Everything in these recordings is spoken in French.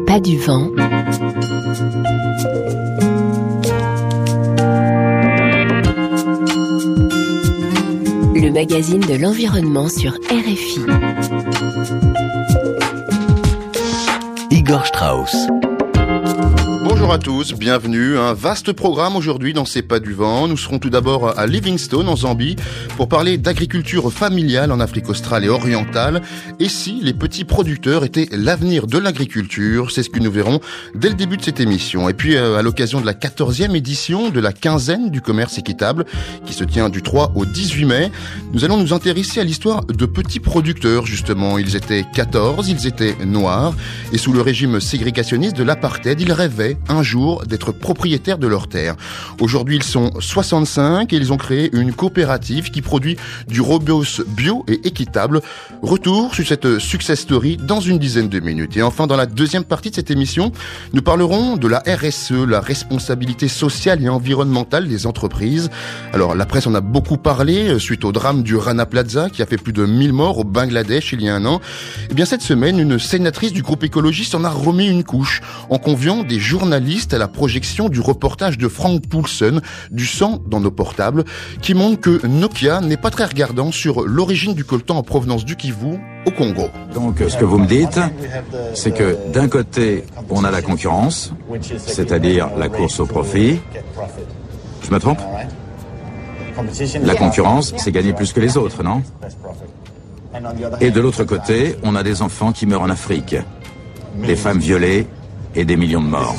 pas du vent. Le magazine de l'environnement sur RFI. Igor Strauss. Bonjour à tous, bienvenue. Un vaste programme aujourd'hui dans C'est pas du vent. Nous serons tout d'abord à Livingstone en Zambie pour parler d'agriculture familiale en Afrique australe et orientale. Et si les petits producteurs étaient l'avenir de l'agriculture, c'est ce que nous verrons dès le début de cette émission. Et puis à l'occasion de la 14e édition de la quinzaine du commerce équitable qui se tient du 3 au 18 mai, nous allons nous intéresser à l'histoire de petits producteurs justement. Ils étaient 14, ils étaient noirs et sous le régime ségrégationniste de l'apartheid, ils rêvaient un jour d'être propriétaires de leurs terres. Aujourd'hui, ils sont 65 et ils ont créé une coopérative qui produit du rooibos bio et équitable. Retour sur cette success story dans une dizaine de minutes. Et enfin, dans la deuxième partie de cette émission, nous parlerons de la RSE, la responsabilité sociale et environnementale des entreprises. Alors, la presse en a beaucoup parlé suite au drame du Rana Plaza qui a fait plus de 1000 morts au Bangladesh il y a un an. Eh bien, cette semaine, une sénatrice du groupe écologiste en a remis une couche en conviant des journalistes à la projection du reportage de Frank Poulsen, Du sang dans nos portables, qui montre que Nokia n'est pas très regardant sur l'origine du coltan en provenance du Kivu au Congo. Donc ce que vous me dites, c'est que d'un côté, on a la concurrence, c'est-à-dire la course au profit. Je me trompe ? La concurrence, c'est gagner plus que les autres, non ? Et de l'autre côté, on a des enfants qui meurent en Afrique, des femmes violées, et des millions de morts.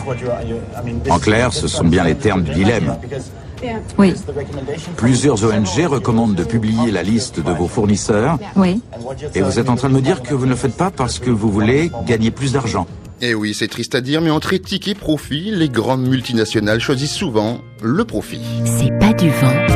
En clair, ce sont bien les termes du dilemme. Oui. Plusieurs ONG recommandent de publier la liste de vos fournisseurs. Oui. Et vous êtes en train de me dire que vous ne le faites pas parce que vous voulez gagner plus d'argent. Eh oui, c'est triste à dire, mais entre éthique et profit, les grandes multinationales choisissent souvent le profit. C'est pas du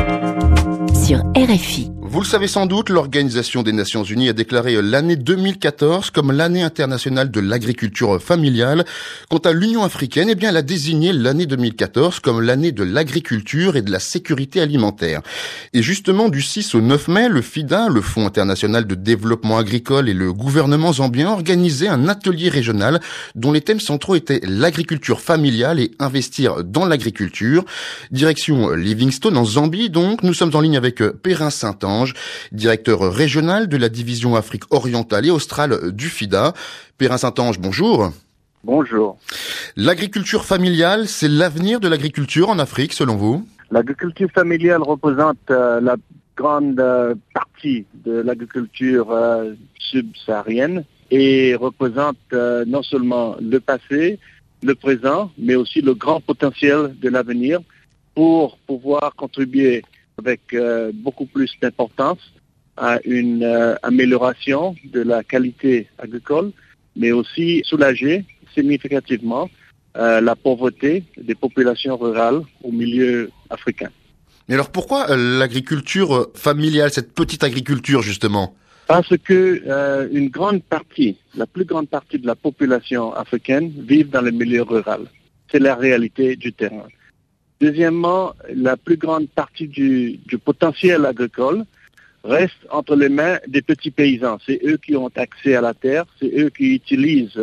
vent sur RFI. Vous le savez sans doute, l'Organisation des Nations Unies a déclaré l'année 2014 comme l'année internationale de l'agriculture familiale. Quant à l'Union africaine, eh bien, elle a désigné l'année 2014 comme l'année de l'agriculture et de la sécurité alimentaire. Et justement, du 6 au 9 mai, le FIDA, le Fonds international de développement agricole et le gouvernement zambien organisaient un atelier régional dont les thèmes centraux étaient l'agriculture familiale et investir dans l'agriculture. Direction Livingstone en Zambie, donc. Nous sommes en ligne avec Perrin Saint-Ange, directeur régional de la division Afrique orientale et australe du FIDA. Perrin Saint-Ange, bonjour. Bonjour. L'agriculture familiale, c'est l'avenir de l'agriculture en Afrique, selon vous ? L'agriculture familiale représente la grande partie de l'agriculture subsaharienne et représente non seulement le passé, le présent, mais aussi le grand potentiel de l'avenir pour pouvoir contribuer avec beaucoup plus d'importance à une amélioration de la qualité agricole, mais aussi soulager significativement la pauvreté des populations rurales au milieu africain. Mais alors pourquoi l'agriculture familiale, cette petite agriculture justement ? Parce que une grande partie, la plus grande partie de la population africaine vit dans le milieu rural. C'est la réalité du terrain. Deuxièmement, la plus grande partie du potentiel agricole reste entre les mains des petits paysans. C'est eux qui ont accès à la terre, c'est eux qui utilisent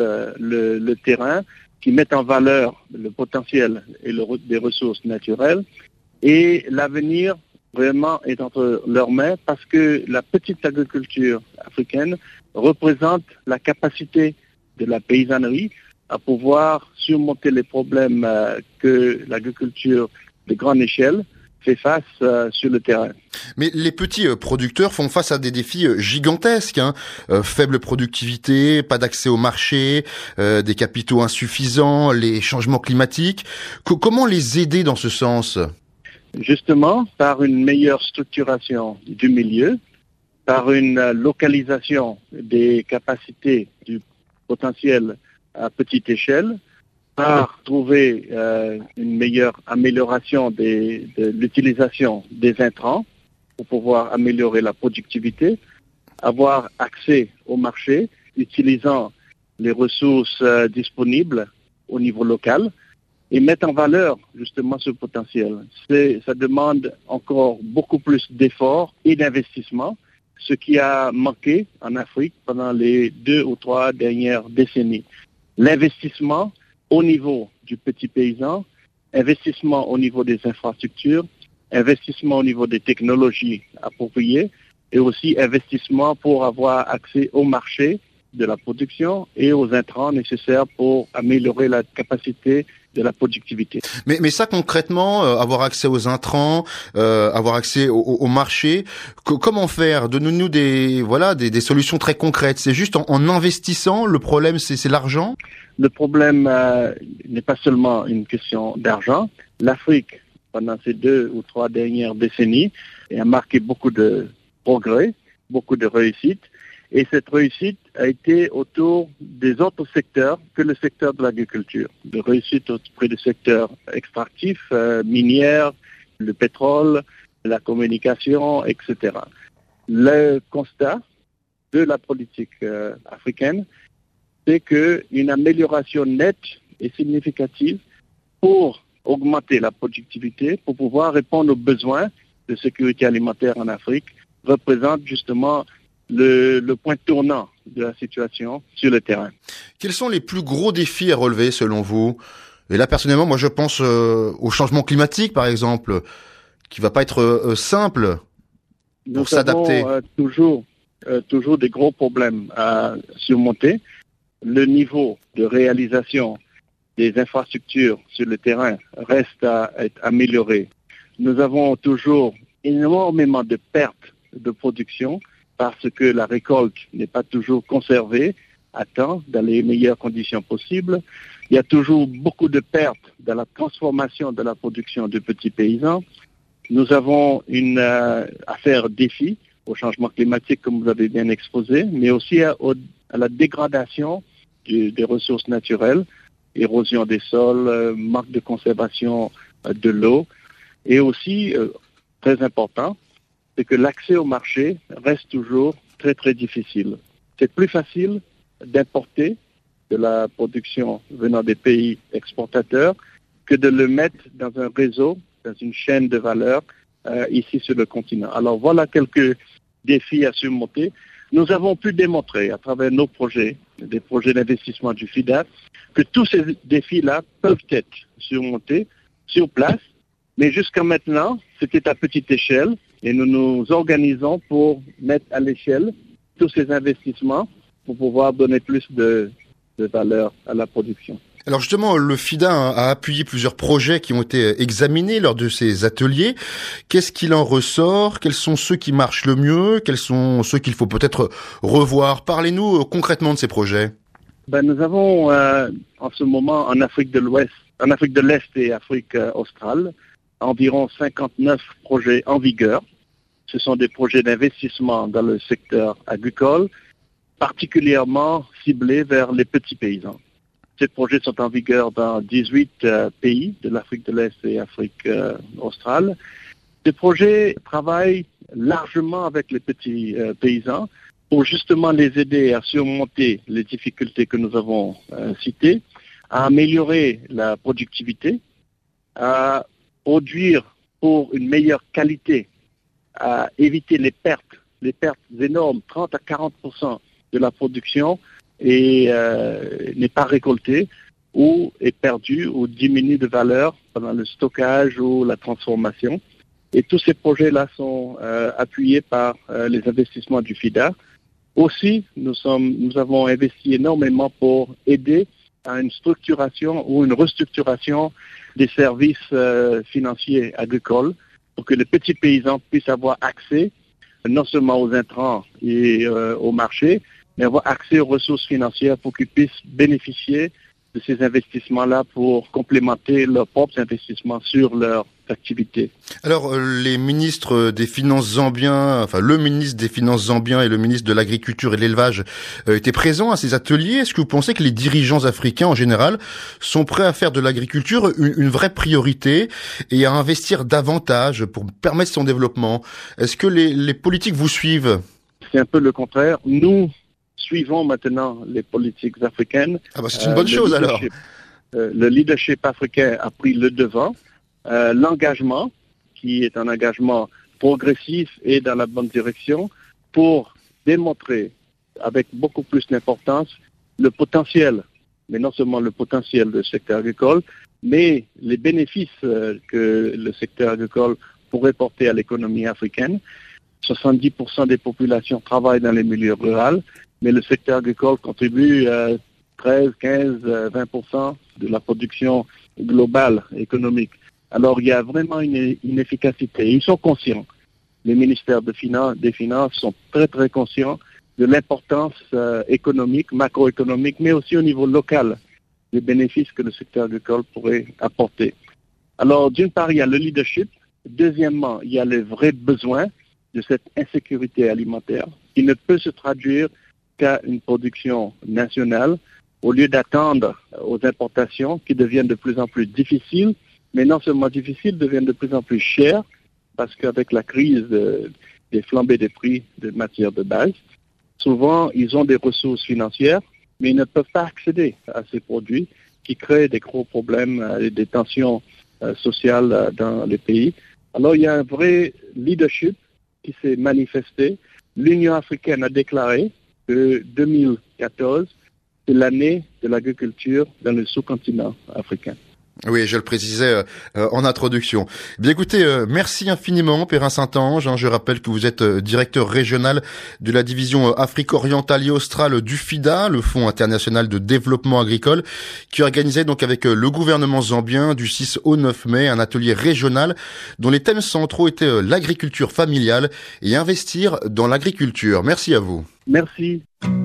le terrain, qui mettent en valeur le potentiel et des ressources naturelles. Et l'avenir vraiment est entre leurs mains parce que la petite agriculture africaine représente la capacité de la paysannerie à pouvoir surmonter les problèmes que l'agriculture de grande échelle fait face sur le terrain. Mais les petits producteurs font face à des défis gigantesques, faible productivité, pas d'accès au marché, des capitaux insuffisants, les changements climatiques. Comment les aider dans ce sens ? Justement, par une meilleure structuration du milieu, par une localisation des capacités du potentiel à petite échelle, par trouver une meilleure amélioration de l'utilisation des intrants pour pouvoir améliorer la productivité, avoir accès au marché, utilisant les ressources disponibles au niveau local et mettre en valeur justement ce potentiel. Ça demande encore beaucoup plus d'efforts et d'investissements, ce qui a manqué en Afrique pendant les 2 ou 3 dernières décennies. l'investissement au niveau du petit paysan, investissement au niveau des infrastructures, investissement au niveau des technologies appropriées et aussi investissement pour avoir accès au marché de la production et aux intrants nécessaires pour améliorer la capacité de la productivité. Mais ça concrètement, avoir accès aux intrants, avoir accès au marché, comment faire? Donnez-nous des solutions très concrètes. C'est juste en investissant. Le problème, c'est l'argent. Le problème n'est pas seulement une question d'argent. L'Afrique, pendant ces 2 ou 3 dernières décennies, a marqué beaucoup de progrès, beaucoup de réussite. Et cette réussite a été autour des autres secteurs que le secteur de l'agriculture. De réussite auprès du secteur extractif, minière, le pétrole, la communication, etc. Le constat de la politique africaine, c'est qu'une amélioration nette et significative pour augmenter la productivité, pour pouvoir répondre aux besoins de sécurité alimentaire en Afrique, représente justement le point tournant de la situation sur le terrain. Quels sont les plus gros défis à relever selon vous? Et là, personnellement, moi je pense au changement climatique, par exemple, qui va pas être simple pour s'adapter. Nous avons toujours des gros problèmes à surmonter. Le niveau de réalisation des infrastructures sur le terrain reste à être amélioré. Nous avons toujours énormément de pertes de production parce que la récolte n'est pas toujours conservée à temps, dans les meilleures conditions possibles. Il y a toujours beaucoup de pertes dans la transformation de la production de petits paysans. Nous avons une affaire défi au changement climatique, comme vous avez bien exposé, mais aussi à la dégradation des ressources naturelles, érosion des sols, manque de conservation de l'eau, et aussi, très important, c'est que l'accès au marché reste toujours très très difficile. C'est plus facile d'importer de la production venant des pays exportateurs que de le mettre dans un réseau, dans une chaîne de valeur ici sur le continent. Alors voilà quelques défis à surmonter. Nous avons pu démontrer à travers nos projets, des projets d'investissement du FIDA, que tous ces défis-là peuvent être surmontés sur place, mais jusqu'à maintenant, c'était à petite échelle. Et nous nous organisons pour mettre à l'échelle tous ces investissements pour pouvoir donner plus de valeur à la production. Alors justement, le FIDA a appuyé plusieurs projets qui ont été examinés lors de ces ateliers. Qu'est-ce qu'il en ressort? Quels sont ceux qui marchent le mieux? Quels sont ceux qu'il faut peut-être revoir? Parlez-nous concrètement de ces projets. Nous avons en ce moment en Afrique de l'Est et Afrique australe, environ 59 projets en vigueur. Ce sont des projets d'investissement dans le secteur agricole, particulièrement ciblés vers les petits paysans. Ces projets sont en vigueur dans 18 pays de l'Afrique de l'Est et Afrique australe. Ces projets travaillent largement avec les petits paysans pour justement les aider à surmonter les difficultés que nous avons citées, à améliorer la productivité, à produire pour une meilleure qualité, à éviter les pertes énormes, 30 à 40% de la production n'est pas récoltée ou est perdue ou diminue de valeur pendant le stockage ou la transformation. Et tous ces projets-là sont appuyés par les investissements du FIDA. Aussi, nous avons investi énormément pour aider à une structuration ou une restructuration des services financiers agricoles pour que les petits paysans puissent avoir accès non seulement aux intrants et au marché, mais avoir accès aux ressources financières pour qu'ils puissent bénéficier de ces investissements-là pour complémenter leurs propres investissements sur leur activité. Alors, les ministres des Finances zambiens, le ministre des Finances zambien et le ministre de l'Agriculture et de l'Élevage étaient présents à ces ateliers. Est-ce que vous pensez que les dirigeants africains, en général, sont prêts à faire de l'agriculture une vraie priorité et à investir davantage pour permettre son développement? Est-ce que les politiques vous suivent? C'est un peu le contraire. Nous suivons maintenant les politiques africaines. C'est une bonne chose alors. Le leadership africain a pris le devant. L'engagement, qui est un engagement progressif et dans la bonne direction, pour démontrer avec beaucoup plus d'importance le potentiel mais non seulement le potentiel du secteur agricole, mais les bénéfices que le secteur agricole pourrait porter à l'économie africaine. 70% des populations travaillent dans les milieux ruraux, mais le secteur agricole contribue à 13, 15, 20% de la production globale économique. Alors, il y a vraiment une efficacité. Ils sont conscients. Les ministères des Finances sont très, très conscients de l'importance économique, macroéconomique, mais aussi au niveau local, des bénéfices que le secteur agricole pourrait apporter. Alors, d'une part, il y a le leadership. Deuxièmement, il y a les vrais besoins de cette insécurité alimentaire qui ne peut se traduire qu'à une production nationale au lieu d'attendre aux importations qui deviennent de plus en plus difficiles, mais non seulement difficiles, deviennent de plus en plus chères parce qu'avec la crise des flambées des prix de matières de base, souvent ils ont des ressources financières, mais ils ne peuvent pas accéder à ces produits qui créent des gros problèmes et des tensions sociales dans les pays. Alors il y a un vrai leadership qui s'est manifesté. L'Union africaine a déclaré que 2014, c'est l'année de l'agriculture dans le sous-continent africain. Oui, je le précisais en introduction. Bien écoutez, merci infiniment Perrin Saint-Ange. Je rappelle que vous êtes directeur régional de la division Afrique orientale et australe du FIDA, le Fonds international de développement agricole, qui organisait donc avec le gouvernement zambien du 6 au 9 mai un atelier régional dont les thèmes centraux étaient l'agriculture familiale et investir dans l'agriculture. Merci à vous. Merci.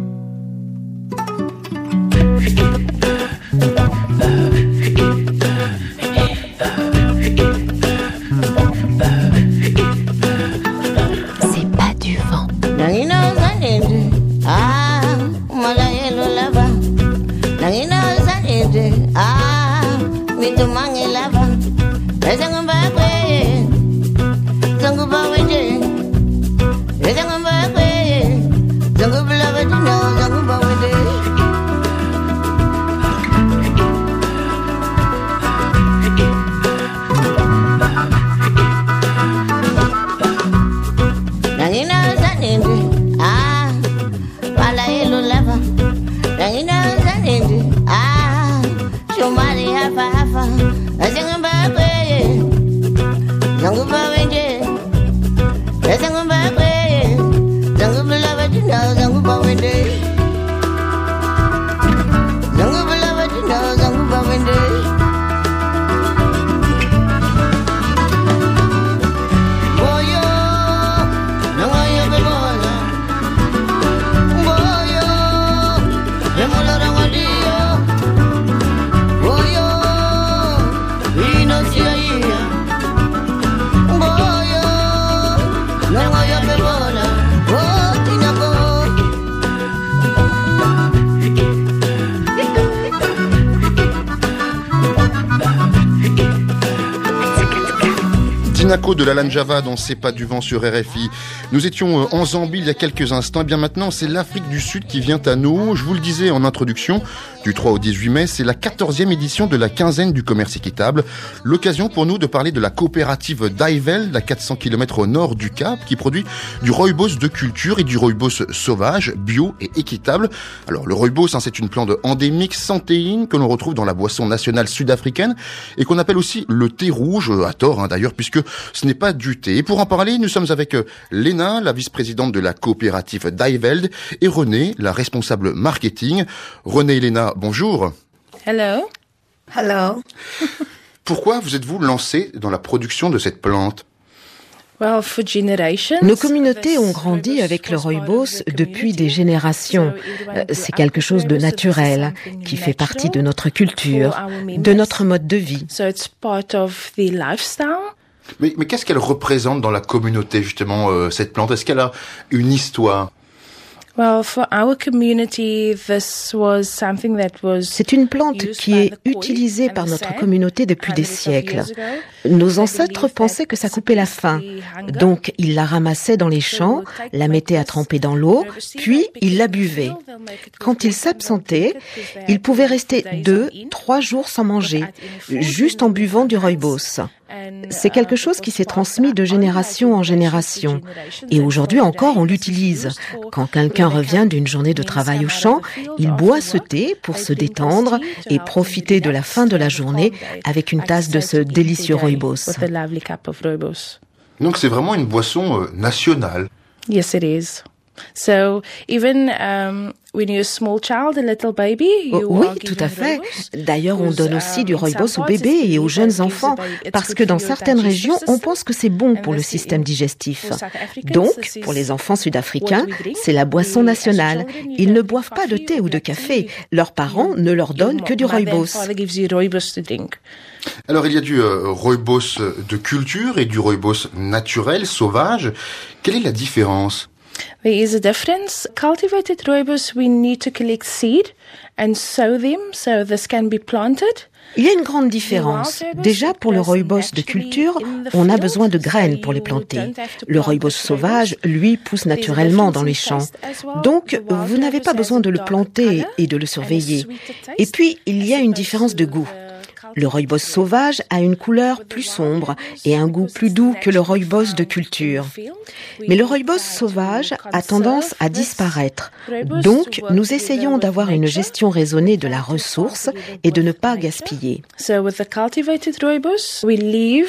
Tinako de l'Alan Java dans C'est pas du vent sur RFI. Nous étions en Zambie il y a quelques instants. Et bien maintenant, c'est l'Afrique du Sud qui vient à nous. Je vous le disais en introduction, du 3 au 18 mai, c'est la 14e édition de la quinzaine du commerce équitable. L'occasion pour nous de parler de la coopérative Daiveld, à 400 km au nord du Cap, qui produit du rooibos de culture et du rooibos sauvage, bio et équitable. Alors le rooibos, c'est une plante endémique sans théine que l'on retrouve dans la boisson nationale sud-africaine et qu'on appelle aussi le thé rouge, à tort d'ailleurs, puisque ce n'est pas du thé. Et pour en parler, nous sommes avec Léna, la vice-présidente de la coopérative Daiveld, et Renée, la responsable marketing. Renée et Léna, bonjour. Hello. Hello. Pourquoi vous êtes-vous lancée dans la production de cette plante ? Nos communautés ont grandi avec le rooibos depuis des générations. C'est quelque chose de naturel, qui fait partie de notre culture, de notre mode de vie. Mais qu'est-ce qu'elle représente dans la communauté, justement, cette plante ? Est-ce qu'elle a une histoire ? C'est une plante qui est utilisée par notre communauté depuis des siècles. Nos ancêtres pensaient que ça coupait la faim. Donc, ils la ramassaient dans les champs, la mettaient à tremper dans l'eau, puis ils la buvaient. Quand ils s'absentaient, ils pouvaient rester 2-3 jours sans manger, juste en buvant du rooibos. C'est quelque chose qui s'est transmis de génération en génération. Et aujourd'hui encore, on l'utilise. Quand quelqu'un revient d'une journée de travail au champ, il boit ce thé pour se détendre et profiter de la fin de la journée avec une tasse de ce délicieux rooibos. Donc c'est vraiment une boisson nationale. Yes, it is. So even when you're a small child, a little baby, oui, tout à fait. D'ailleurs, on donne aussi du rooibos aux bébés et aux jeunes enfants parce que dans certaines régions, on pense que c'est bon pour le système digestif. Donc, pour les enfants sud-africains, c'est la boisson nationale. Ils ne boivent pas de thé ou de café. Leurs parents ne leur donnent que du rooibos. Alors, il y a du rooibos de culture et du rooibos naturel, sauvage. Quelle est la différence? There is a difference. Cultivated rooibos, we need to collect seed and sow them so this can be planted. Il y a une grande différence. Déjà, pour le rooibos de culture, on a besoin de graines pour les planter. Le rooibos sauvage, lui, pousse naturellement dans les champs. Donc, vous n'avez pas besoin de le planter et de le surveiller. Et puis, il y a une différence de goût. Le rooibos sauvage a une couleur plus sombre et un goût plus doux que le rooibos de culture. Mais le rooibos sauvage a tendance à disparaître. Donc, nous essayons d'avoir une gestion raisonnée de la ressource et de ne pas gaspiller. So with the cultivated rooibos, we leave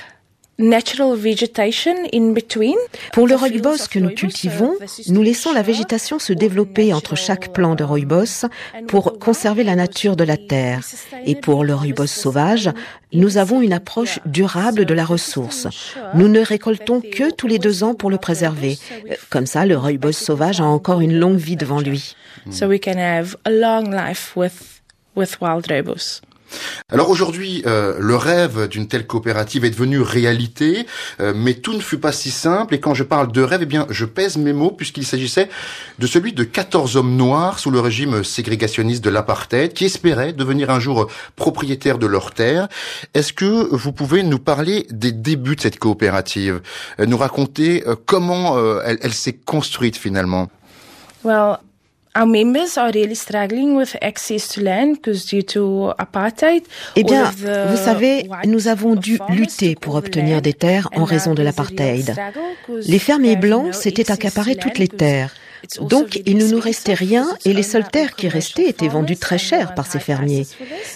natural vegetation in between. Pour le rooibos que nous cultivons, nous laissons la végétation se développer entre chaque plant de rooibos pour conserver la nature de la terre. Et pour le rooibos sauvage, nous avons une approche durable de la ressource. Nous ne récoltons que tous les 2 ans pour le préserver. Comme ça, le rooibos sauvage a encore une longue vie devant lui. So we can have a long life with wild rooibos. Alors aujourd'hui, le rêve d'une telle coopérative est devenu réalité, mais tout ne fut pas si simple. Et quand je parle de rêve, eh bien, je pèse mes mots puisqu'il s'agissait de celui de 14 hommes noirs sous le régime ségrégationniste de l'apartheid qui espéraient devenir un jour propriétaires de leurs terres. Est-ce que vous pouvez nous parler des débuts de cette coopérative, nous raconter comment elle s'est construite finalement? Well, our members are really struggling with access to land because due to apartheid. Eh bien, vous savez, nous avons dû lutter pour obtenir des terres en raison de l'apartheid. Les fermiers blancs s'étaient accaparés toutes les terres. Donc, il ne nous restait rien et les seules terres qui restaient étaient vendues très cher par ces fermiers.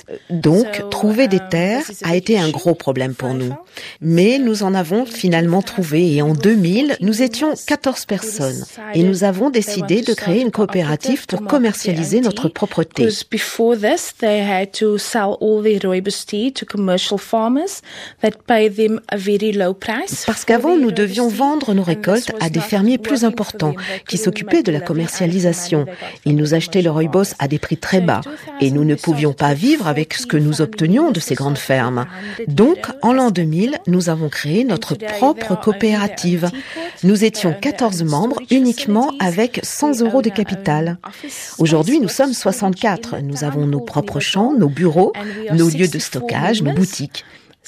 Donc, trouver des terres a été un gros problème pour nous. Mais nous en avons finalement trouvé et en 2000, nous étions 14 personnes et nous avons décidé de créer une coopérative pour commercialiser notre propre thé. Parce qu'avant, nous devions vendre nos récoltes à des fermiers plus importants qui s'occupaient de la commercialisation. Ils nous achetaient le rooibos à des prix très bas et nous ne pouvions pas vivre avec ce que nous obtenions de ces grandes fermes. Donc, en l'an 2000, nous avons créé notre propre coopérative. Nous étions 14 membres uniquement avec 100 € de capital. Aujourd'hui, nous sommes 64. Nous avons nos propres champs, nos bureaux, nos lieux de stockage, nos boutiques.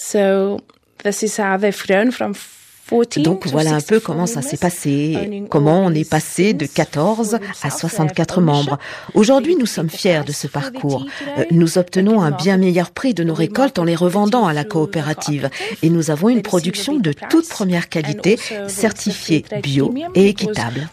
Donc voilà un peu comment ça s'est passé, comment on est passé de 14 à 64 membres. Aujourd'hui, nous sommes fiers de ce parcours. Nous obtenons un bien meilleur prix de nos récoltes en les revendant à la coopérative. Et nous avons une production de toute première qualité, certifiée bio et équitable.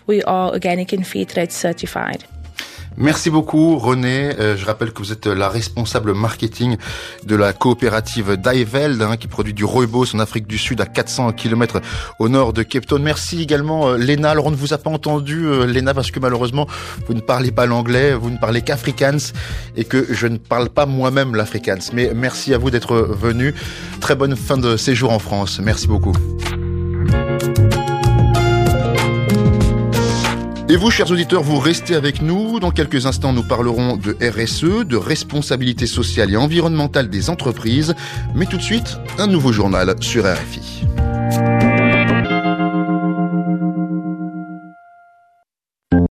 Merci beaucoup René. Je rappelle que vous êtes la responsable marketing de la coopérative Daiveld qui produit du rooibos en Afrique du Sud à 400 km au nord de Cape Town. Merci également Léna. Alors on ne vous a pas entendu Léna parce que malheureusement vous ne parlez pas l'anglais, vous ne parlez qu'afrikaans et que je ne parle pas moi-même l'afrikaans. Mais merci à vous d'être venu. Très bonne fin de séjour en France. Merci beaucoup. Et vous, chers auditeurs, vous restez avec nous. Dans quelques instants, nous parlerons de RSE, de responsabilité sociale et environnementale des entreprises. Mais tout de suite, un nouveau journal sur RFI.